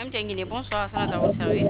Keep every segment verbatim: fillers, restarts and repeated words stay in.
M. Tenguini, bonsoir, ça à votre service.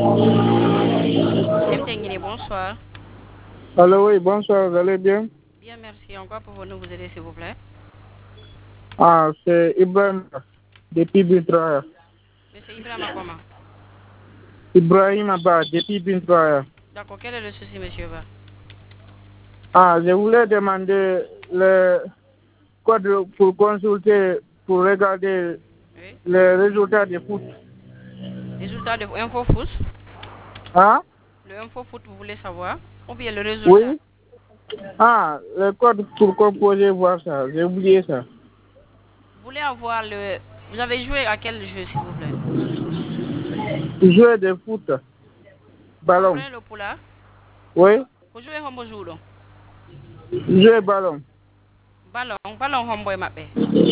M. Tenguini, bonsoir. Allô, oui, bonsoir, vous allez bien? Bien, merci. En quoi pouvons-nous vous aider, s'il vous plaît? Ah, c'est Ibrahim, depuis Bintroya. Monsieur Ibrahima, comment? Ibrahim Abba, depuis Bintroya. D'accord, quel est le souci, monsieur Ba? Ah, je voulais demander le code pour consulter, pour regarder Oui. les résultats du foot. Résultat de Info Foot? Hein? Le Info Foot, vous voulez savoir? Ou bien le résultat? Oui? Ah, le code pour composer, voir ça, j'ai oublié ça. Vous voulez avoir le... Vous avez joué à quel jeu, s'il vous plaît? Jouer de foot, Vous ballon. prenez le poula? Oui? Vous jouez Hombo Joulon? Jouer ballon. Ballon, ballon Hombo et Mapé.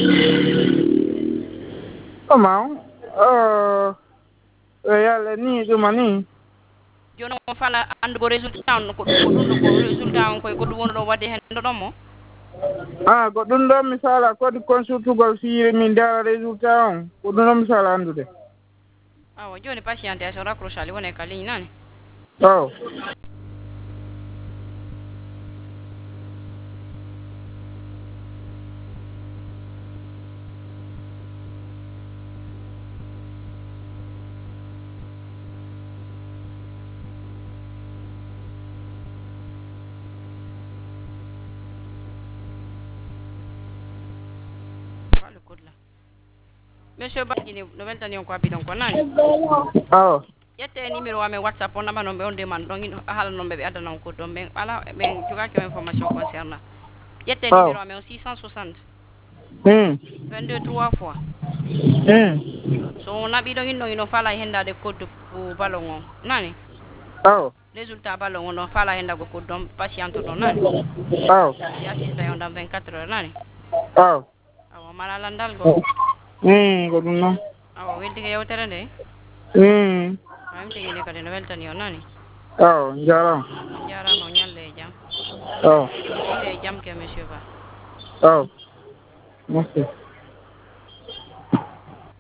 Comment? Euh, il y a les nids de mani. Jono fala andugo résultat on ko ko dum ko résultat on ko ko dum won wadde hen do mo Ah, ko ɗum ɗon misala kodi consultugol si min ndara résultat on ko ɗum ɗon misala andude. awa joni patiente so raccroche ali wona ka ligne nani Oh. pas le code là monsieur Badjini no weltani on ko abi donc nani Oh. yette numéro amen whatsapp on namba non be on demande donc hala non be be adana on ko don ben ala ben jogaki information concernant yette Oh. numéro amen six cent soixante Hmm. vingt-deux trois fois Hmm. so on abi don no ino fala hendade code pour ballon on nani Oh. résultat ballon on no fala hendago code don patiente don nani Oh. ya assista on dans vingt-quatre heures nani Oh. awa mala landal go Hmm, ko ɗum noon. awa weddi ko yewtere nde Hmm. am tengini kadi no weltani o nani Oh, jarama. on jarama o nyalle e jam Oh. o hiire e jam ke monsieur Ba Oh. Merci.